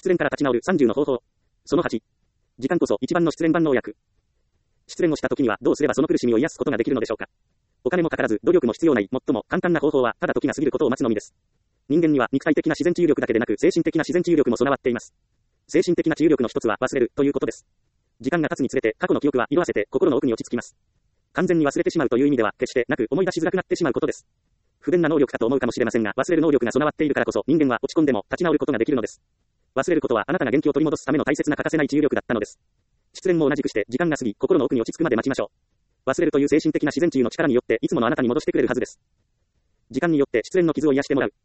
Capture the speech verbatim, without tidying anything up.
失恋から立ち直るさんじゅうの方法。そのはち。時間こそ一番の失恋万能薬。失恋をした時にはどうすればその苦しみを癒すことができるのでしょうか。お金もかからず努力も必要ない最も簡単な方法はただ時が過ぎることを待つのみです。人間には肉体的な自然治癒力だけでなく精神的な自然治癒力も備わっています。精神的な治癒力の一つは忘れるということです。時間が経つにつれて過去の記憶は色あせて心の奥に落ち着きます。完全に忘れてしまうという意味では決してなく思い出しづらくなってしまうことです。不便な能力かと思うかもしれませんが忘れる能力が備わっているからこそ人間は落ち込んでも立ち直ることができるのです。忘れることはあなたが元気を取り戻すための大切な欠かせない治癒力だったのです。失恋も同じくして時間が過ぎ心の奥に落ち着くまで待ちましょう。忘れるという精神的な自然治癒の力によっていつものあなたに戻してくれるはずです。時間によって失恋の傷を癒してもらう。